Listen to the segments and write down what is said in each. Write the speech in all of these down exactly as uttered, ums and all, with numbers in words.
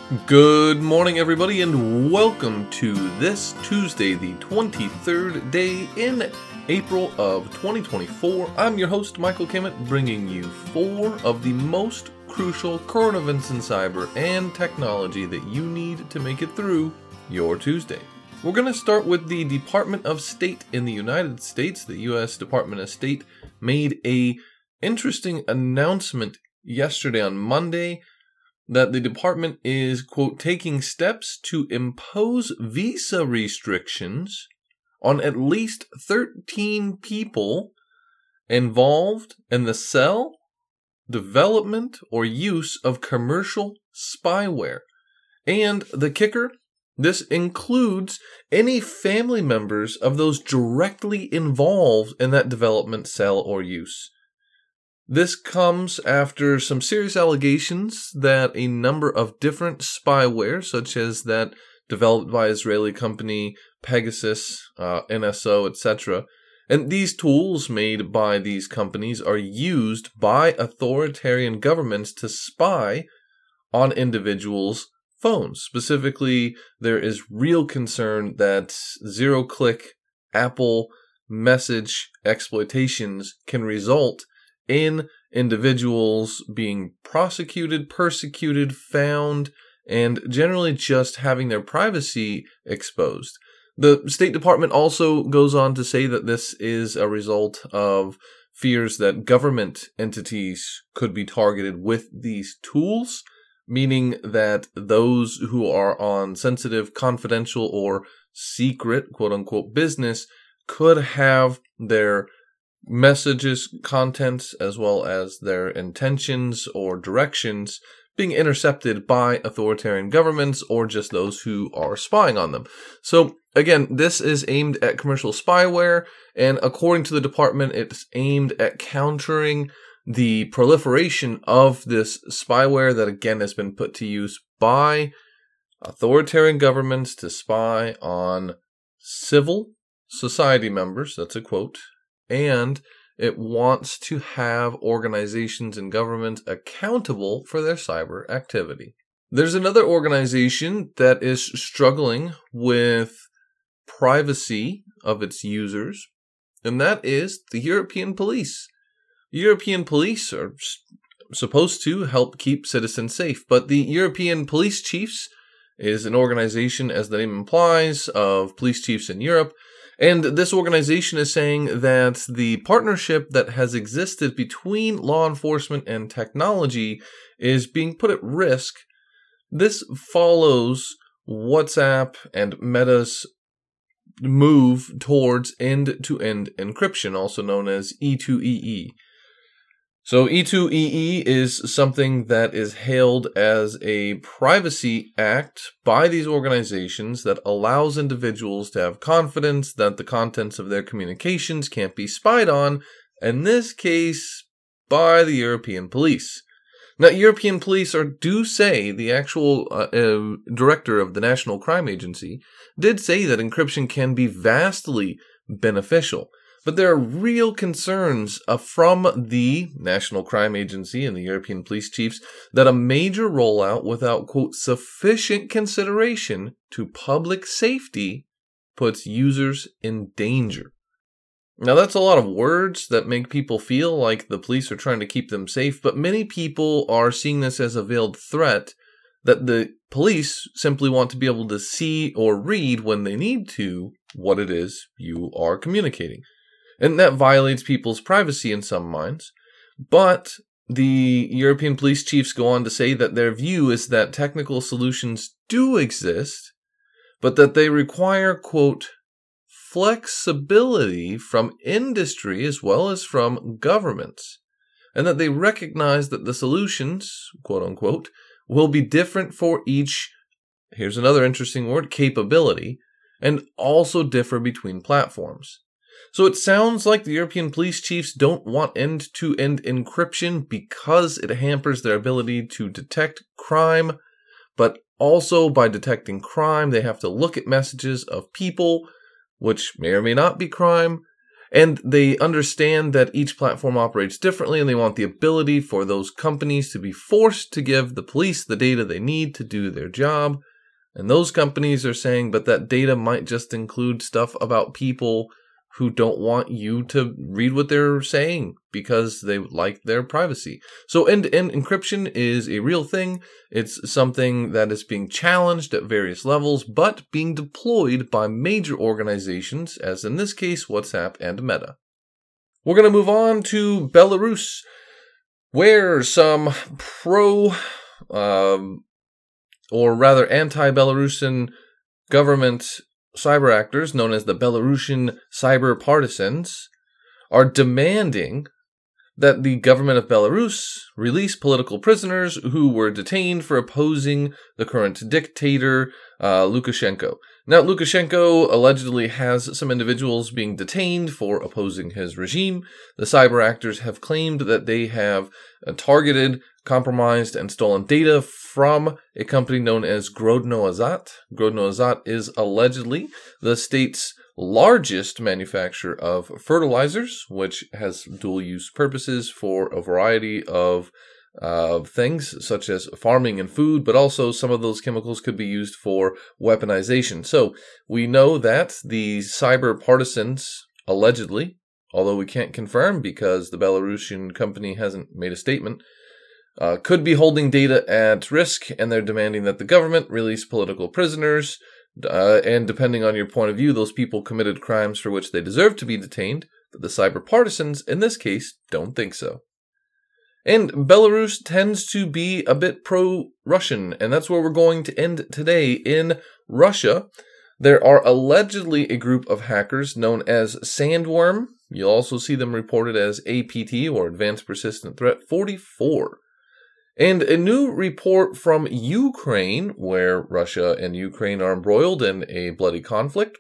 Good morning, everybody, and welcome to this Tuesday, the twenty-third day in April of twenty twenty-four. I'm your host, Michael Kimmett, bringing you four of the most crucial current events in cyber and technology that you need to make it through your Tuesday. We're going to start with the Department of State in the United States. The U S Department of State made a interesting announcement yesterday on Monday that the department is, quote, taking steps to impose visa restrictions on at least thirteen people involved in the sale, development, or use of commercial spyware. And the kicker, this includes any family members of those directly involved in that development, sale, or use. This comes after some serious allegations that a number of different spyware, such as that developed by Israeli company Pegasus, uh, N S O, et cetera, and these tools made by these companies are used by authoritarian governments to spy on individuals' phones. Specifically, there is real concern that zero-click Apple message exploitations can result in individuals being prosecuted, persecuted, found, and generally just having their privacy exposed. The State Department also goes on to say that this is a result of fears that government entities could be targeted with these tools, meaning that those who are on sensitive, confidential, or secret, quote-unquote, business could have their messages, contents, as well as their intentions or directions being intercepted by authoritarian governments or just those who are spying on them. So again, this is aimed at commercial spyware, and according to the department, it's aimed at countering the proliferation of this spyware that again has been put to use by authoritarian governments to spy on civil society members, that's a quote, and it wants to have organizations and governments accountable for their cyber activity. There's another organization that is struggling with privacy of its users, and that is the European police. European police are supposed to help keep citizens safe, but the European Police Chiefs is an organization, as the name implies, of police chiefs in Europe. And this organization is saying that the partnership that has existed between law enforcement and technology is being put at risk. This follows WhatsApp and Meta's move towards end-to-end encryption, also known as E two E E. So E two E E is something that is hailed as a privacy act by these organizations that allows individuals to have confidence that the contents of their communications can't be spied on, in this case, by the European police. Now, European police are do say, the actual uh, uh, director of the National Crime Agency did say that encryption can be vastly beneficial. But there are real concerns uh, from the National Crime Agency and the European police chiefs that a major rollout without, quote, sufficient consideration to public safety puts users in danger. Now, that's a lot of words that make people feel like the police are trying to keep them safe, but many people are seeing this as a veiled threat that the police simply want to be able to see or read when they need to what it is you are communicating. And that violates people's privacy in some minds. But the European police chiefs go on to say that their view is that technical solutions do exist, but that they require, quote, flexibility from industry as well as from governments, and that they recognize that the solutions, quote unquote, will be different for each, here's another interesting word, capability, and also differ between platforms. So it sounds like the European police chiefs don't want end-to-end encryption because it hampers their ability to detect crime, but also by detecting crime, they have to look at messages of people, which may or may not be crime, And they understand that each platform operates differently, and they want the ability for those companies to be forced to give the police the data they need to do their job. And those companies are saying, but that data might just include stuff about people who don't want you to read what they're saying because they like their privacy. So end-to-end encryption is a real thing. It's something that is being challenged at various levels, but being deployed by major organizations, as in this case, WhatsApp and Meta. We're going to move on to Belarus, where some pro, um, or rather anti-Belarusian government cyber actors, known as the Belarusian cyber partisans, are demanding that the government of Belarus release political prisoners who were detained for opposing the current dictator, uh, Lukashenko. Now, Lukashenko allegedly has some individuals being detained for opposing his regime. The cyber actors have claimed that they have uh, targeted, compromised, and stolen data from a company known as Grodno Azot. Grodno Azot is allegedly the state's largest manufacturer of fertilizers, which has dual-use purposes for a variety of uh, things, such as farming and food, but also some of those chemicals could be used for weaponization. So we know that the cyber partisans, allegedly, although we can't confirm because the Belarusian company hasn't made a statement, uh, could be holding data at risk, and they're demanding that the government release political prisoners. Uh, and depending on your point of view, those people committed crimes for which they deserve to be detained, but the cyber partisans, in this case, don't think so. And Belarus tends to be a bit pro-Russian, and that's where we're going to end today. In Russia, there are allegedly a group of hackers known as Sandworm. You'll also see them reported as A P T, or Advanced Persistent Threat forty-four. And a new report from Ukraine, where Russia and Ukraine are embroiled in a bloody conflict.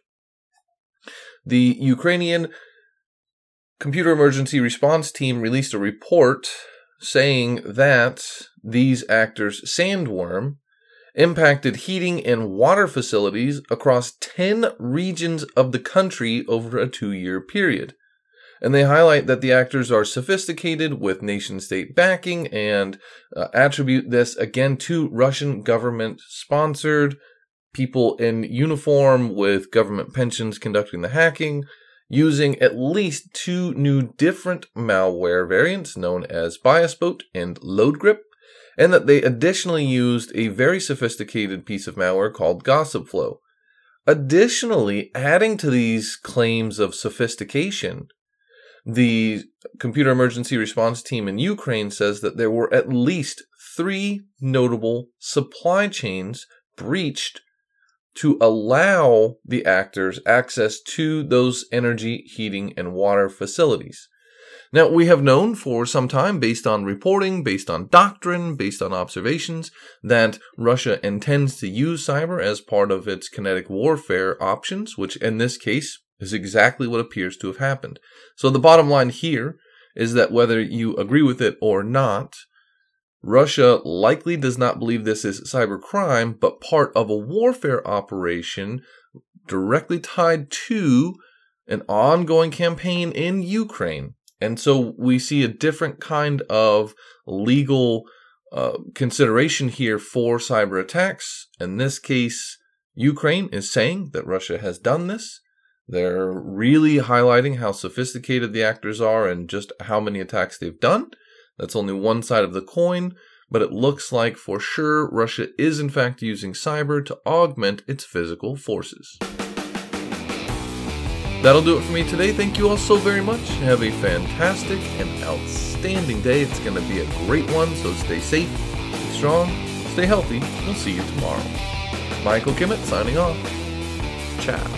The Ukrainian Computer Emergency Response Team released a report saying that these actors, Sandworm, impacted heating and water facilities across ten regions of the country over a two-year period. And they highlight that the actors are sophisticated with nation-state backing and uh, attribute this again to Russian government-sponsored people in uniform with government pensions conducting the hacking, using at least two new different malware variants known as BiasBoat and LoadGrip, and that they additionally used a very sophisticated piece of malware called GossipFlow. Additionally, adding to these claims of sophistication, the Computer Emergency Response Team in Ukraine says that there were at least three notable supply chains breached to allow the actors access to those energy, heating, and water facilities. Now, we have known for some time, based on reporting, based on doctrine, based on observations, that Russia intends to use cyber as part of its kinetic warfare options, which in this case is exactly what appears to have happened. So the bottom line here is that whether you agree with it or not, Russia likely does not believe this is cybercrime, but part of a warfare operation directly tied to an ongoing campaign in Ukraine. And so we see a different kind of legal uh, consideration here for cyber attacks. In this case, Ukraine is saying that Russia has done this. They're really highlighting how sophisticated the actors are and just how many attacks they've done. That's only one side of the coin, but it looks like for sure Russia is in fact using cyber to augment its physical forces. That'll do it for me today. Thank you all so very much. Have a fantastic and outstanding day. It's going to be a great one, so stay safe, stay strong, stay healthy. We'll see you tomorrow. Michael Kimmett signing off. Ciao.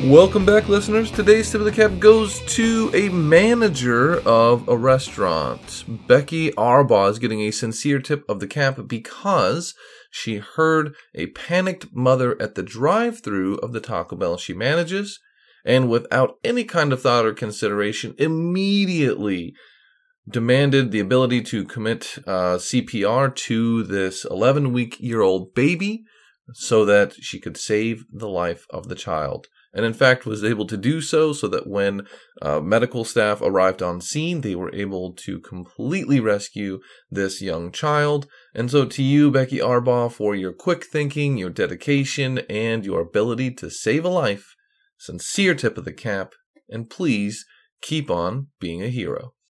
Welcome back, listeners. Today's tip of the cap goes to a manager of a restaurant. Becky Arbaugh is getting a sincere tip of the cap because she heard a panicked mother at the drive-thru of the Taco Bell she manages, and without any kind of thought or consideration, immediately demanded the ability to commit uh, C P R to this eleven-week-year-old baby so that she could save the life of the child. And in fact was able to do so so that when uh, medical staff arrived on scene, they were able to completely rescue this young child. And so to you, Becky Arbaugh, for your quick thinking, your dedication, and your ability to save a life, sincere tip of the cap, and please keep on being a hero.